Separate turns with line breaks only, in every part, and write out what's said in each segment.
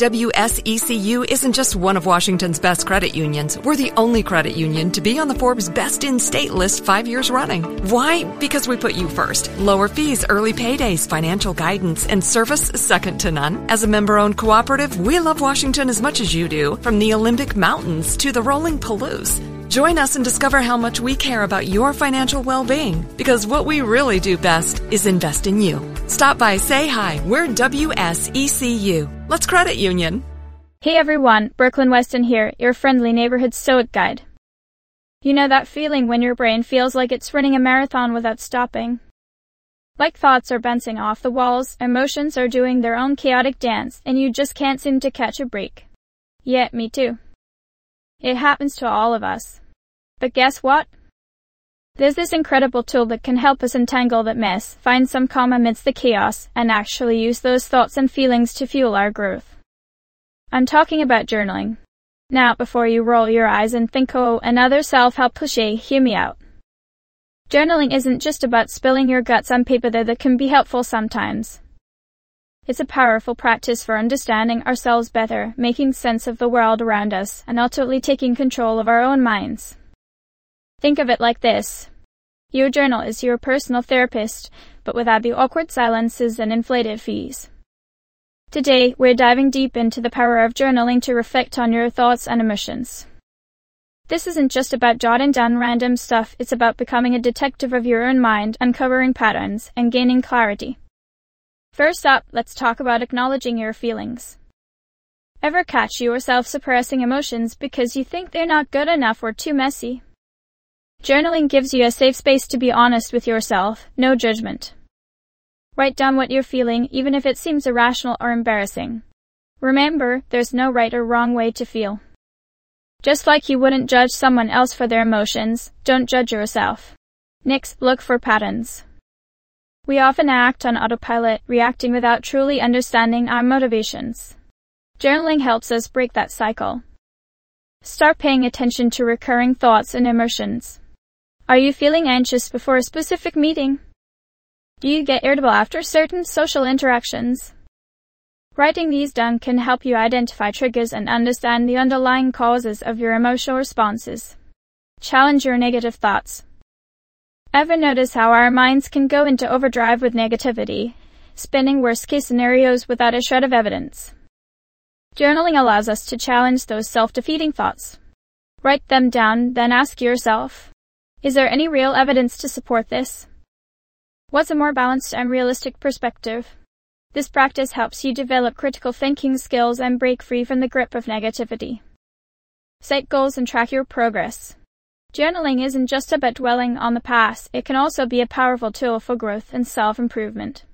WSECU isn't just one of Washington's best credit unions. We're the only credit union to be on the Forbes Best in State list 5 years running. Why? Because we put you first. Lower fees, early paydays, financial guidance, and service second to none. As a member-owned cooperative, we love Washington as much as you do, from the Olympic Mountains to the rolling Palouse. Join us and discover how much we care about your financial well-being, because what we really do best is invest in you. Stop by, say hi. We're WSECU. Let's credit union.
Hey everyone, Brooklyn Weston here, your friendly neighborhood Stoic guide. You know that feeling when your brain feels like it's running a marathon without stopping? Like thoughts are bouncing off the walls, emotions are doing their own chaotic dance, and you just can't seem to catch a break. Yeah, me too. It happens to all of us. But guess what? There's this incredible tool that can help us untangle that mess, find some calm amidst the chaos, and actually use those thoughts and feelings to fuel our growth. I'm talking about journaling. Now, before you roll your eyes and think, oh, another self-help cliché, hear me out. Journaling isn't just about spilling your guts on paper, though that can be helpful sometimes. It's a powerful practice for understanding ourselves better, making sense of the world around us, and ultimately taking control of our own minds. Think of it like this. Your journal is your personal therapist, but without the awkward silences and inflated fees. Today, we're diving deep into the power of journaling to reflect on your thoughts and emotions. This isn't just about jotting down random stuff, it's about becoming a detective of your own mind, uncovering patterns, and gaining clarity. First up, let's talk about acknowledging your feelings. Ever catch yourself suppressing emotions because you think they're not good enough or too messy? Journaling gives you a safe space to be honest with yourself, no judgment. Write down what you're feeling, even if it seems irrational or embarrassing. Remember, there's no right or wrong way to feel. Just like you wouldn't judge someone else for their emotions, don't judge yourself. Next, look for patterns. We often act on autopilot, reacting without truly understanding our motivations. Journaling helps us break that cycle. Start paying attention to recurring thoughts and emotions. Are you feeling anxious before a specific meeting? Do you get irritable after certain social interactions? Writing these down can help you identify triggers and understand the underlying causes of your emotional responses. Challenge your negative thoughts. Ever notice how our minds can go into overdrive with negativity, spinning worst-case scenarios without a shred of evidence? Journaling allows us to challenge those self-defeating thoughts. Write them down, then ask yourself, is there any real evidence to support this? What's a more balanced and realistic perspective? This practice helps you develop critical thinking skills and break free from the grip of negativity. Set goals and track your progress. Journaling isn't just about dwelling on the past, it can also be a powerful tool for growth and self-improvement.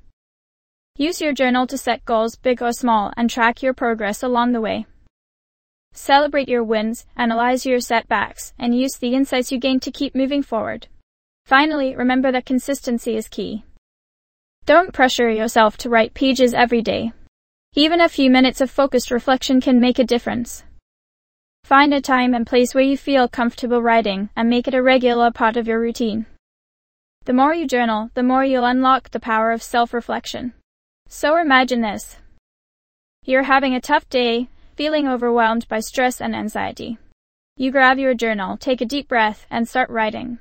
Use your journal to set goals, big or small, and track your progress along the way. Celebrate your wins, analyze your setbacks, and use the insights you gain to keep moving forward. Finally, remember that consistency is key. Don't pressure yourself to write pages every day. Even a few minutes of focused reflection can make a difference. Find a time and place where you feel comfortable writing, and make it a regular part of your routine. The more you journal, the more you'll unlock the power of self-reflection. So imagine this. You're having a tough day, feeling overwhelmed by stress and anxiety. You grab your journal, take a deep breath, and start writing.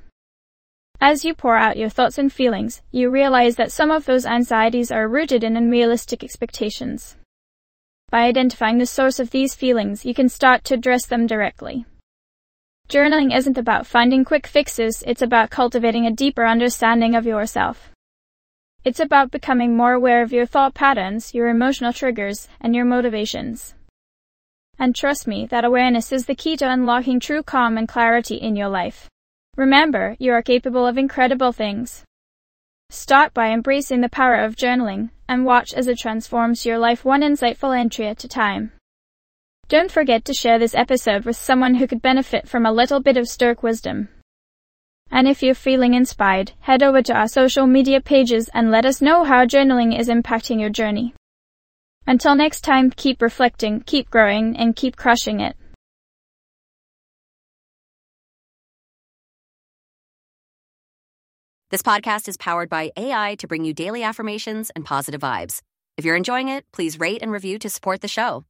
As you pour out your thoughts and feelings, you realize that some of those anxieties are rooted in unrealistic expectations. By identifying the source of these feelings, you can start to address them directly. Journaling isn't about finding quick fixes, it's about cultivating a deeper understanding of yourself. It's about becoming more aware of your thought patterns, your emotional triggers, and your motivations. And trust me, that awareness is the key to unlocking true calm and clarity in your life. Remember, you are capable of incredible things. Start by embracing the power of journaling, and watch as it transforms your life one insightful entry at a time. Don't forget to share this episode with someone who could benefit from a little bit of Stoic wisdom. And if you're feeling inspired, head over to our social media pages and let us know how journaling is impacting your journey. Until next time, keep reflecting, keep growing, and keep crushing it.
This podcast is powered by AI to bring you daily affirmations and positive vibes. If you're enjoying it, please rate and review to support the show.